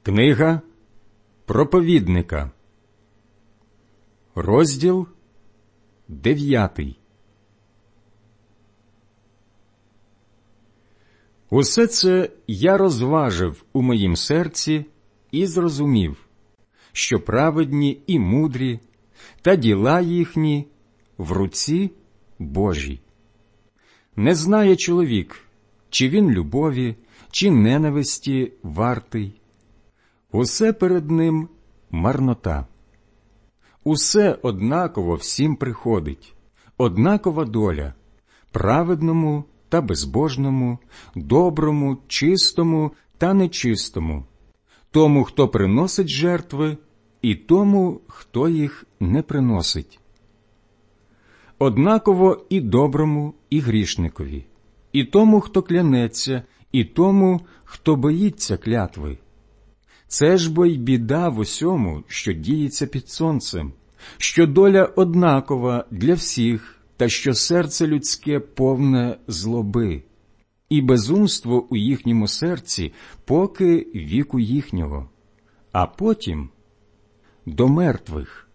Книга проповідника, розділ 9. Усе це я розважив у моїм серці і зрозумів, що праведні і мудрі, та діла їхні в руці Божій. Не знає чоловік, чи він любові, чи ненависті вартий. Усе перед ним марнота. Усе однаково всім приходить, однакова доля праведному та безбожному, доброму, чистому та нечистому, тому, хто приносить жертви, і тому, хто їх не приносить. Однаково і доброму, і грішникові, і тому, хто клянеться, і тому, хто боїться клятви. Це ж бо й біда в усьому, що діється під сонцем, що доля однакова для всіх, та що серце людське повне злоби, і безумство у їхньому серці, поки віку їхнього, а потім до мертвих.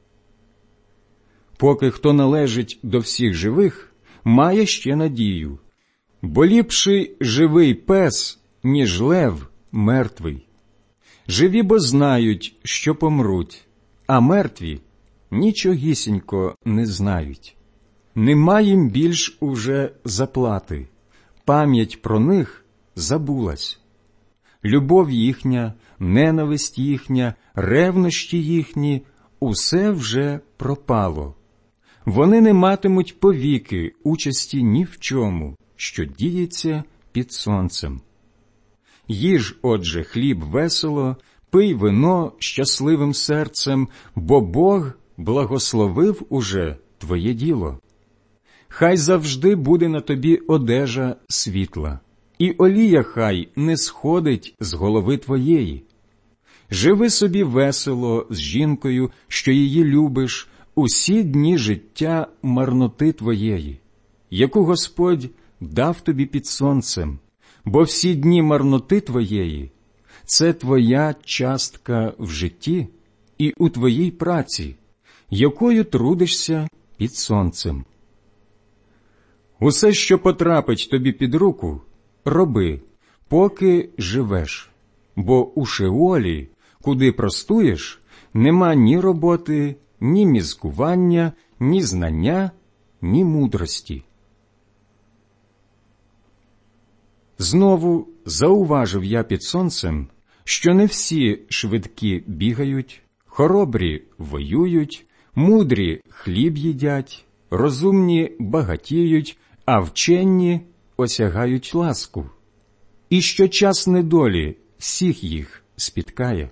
Поки хто належить до всіх живих, має ще надію, бо ліпший живий пес, ніж лев мертвий. Живі бо знають, що помруть, а мертві нічогісінько не знають. Нема їм більш уже заплати, пам'ять про них забулась. Любов їхня, ненависть їхня, ревнощі їхні – усе вже пропало. Вони не матимуть повіки участі ні в чому, що діється під сонцем. Їж, отже, хліб весело, пий вино щасливим серцем, бо Бог благословив уже твоє діло. Хай завжди буде на тобі одежа світла, і олія хай не сходить з голови твоєї. Живи собі весело з жінкою, що її любиш, усі дні життя марноти твоєї, яку Господь дав тобі під сонцем, бо всі дні марноти твоєї – це твоя частка в житті і у твоїй праці, якою трудишся під сонцем. Усе, що потрапить тобі під руку, роби, поки живеш, бо у Шеолі, куди простуєш, нема ні роботи, ні мізкування, ні знання, ні мудрості. Знову зауважив я під сонцем, що не всі швидкі бігають, хоробрі воюють, мудрі хліб їдять, розумні багатіють, а вчені осягають ласку, і що час недолі всіх їх спіткає.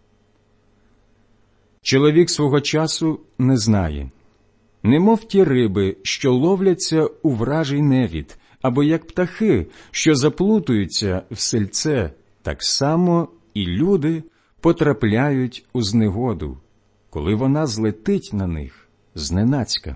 Чоловік свого часу не знає, немов ті риби, що ловляться у вражий невід, або як птахи, що заплутуються в сельце, так само і люди потрапляють у знегоду, коли вона злетить на них зненацька.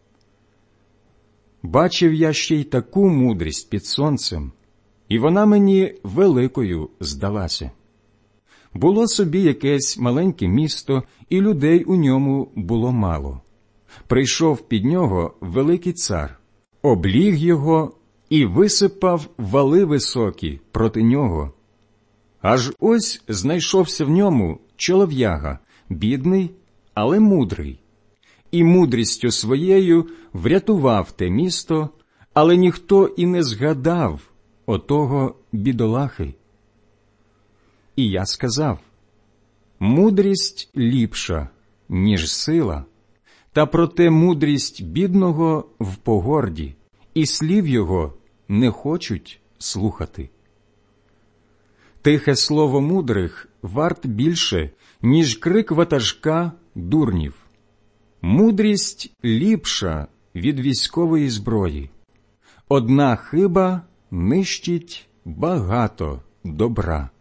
Бачив я ще й таку мудрість під сонцем, і вона мені великою здалася. Було собі якесь маленьке місто, і людей у ньому було мало. Прийшов під нього великий цар, обліг його і висипав вали високі проти нього. Аж ось знайшовся в ньому чолов'яга, бідний, але мудрий, і мудрістю своєю врятував те місто, але ніхто і не згадав отого бідолахи. І я сказав: мудрість ліпша, ніж сила, та проте мудрість бідного в погорді, і слів його не хочуть слухати. Тихе слово мудрих варт більше, ніж крик ватажка дурнів. Мудрість ліпша від військової зброї. Одна хиба нищить багато добра.